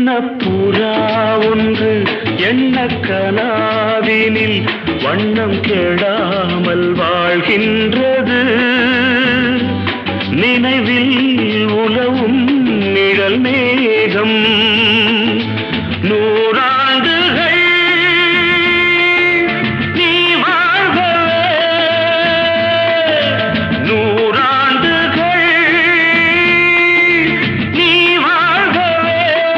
புறா ஒன்று எண்ண கனாவினில் வண்ணம் கெடாமல் வாழ்கின்றது. நினைவில் உலவும் நிழல் மேகம் நூறாண்டுகள் நீ வாழ்கவே, நூறாண்டுகள் நீ வாழ்கவே.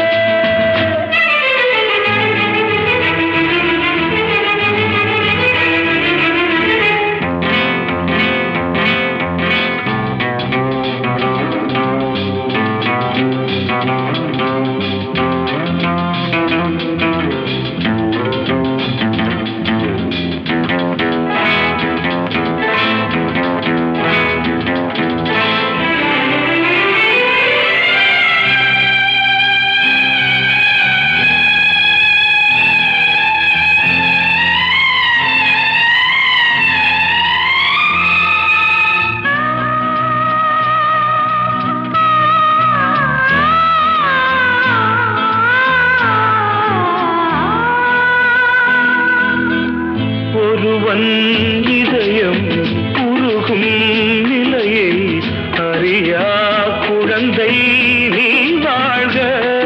ஒருவன் இதயம் உருகும் நிலையை அறியா குழந்தை நீ வாழ்க.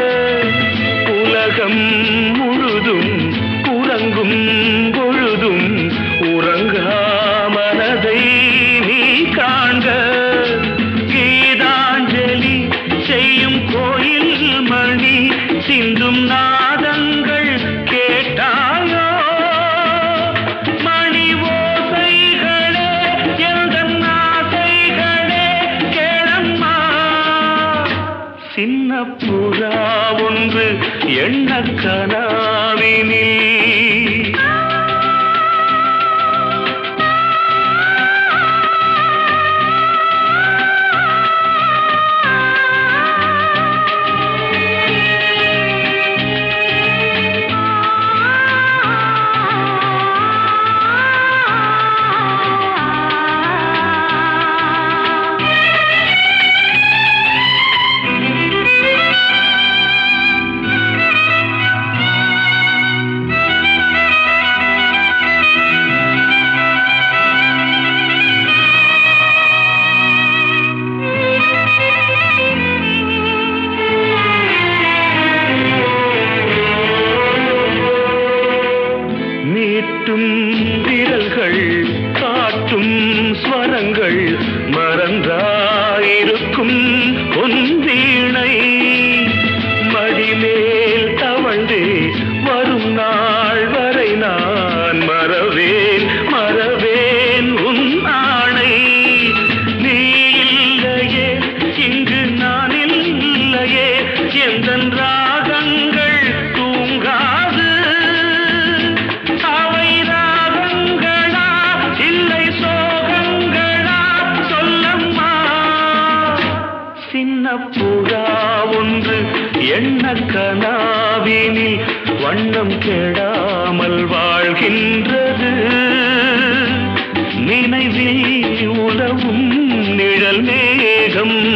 உலகம் முழுதும் உறங்கும் பொழுதும் உறங்கா மனதை நீ காண்க. கீதாஞ்சலி செய்யும் கோயில் மணி சிந்தும் நாதங்கள் கேட்டாயோ? சின்ன புறா ஒன்று எண்ண கனாவினில் நீட்டும் விரல்கள் காட்டும் ஸ்வரங்கள் மறந்தாயிருக்கும் பொன் வீணை மடிமேல் தவழ்ந்தே வரும் நாள் வரை நான் மறவேன் மறவேன் உன் ஆணை. நீ இல்லையே இங்கு நான் இல்லையே எந்தன் ராகங்கள் தூங்காது. சின்ன புறா ஒன்று எண்ண கனாவினில் வண்ணம் கெடாமல் வாழ்கின்றது. நினைவில் உலவும் நிழல் மேகம்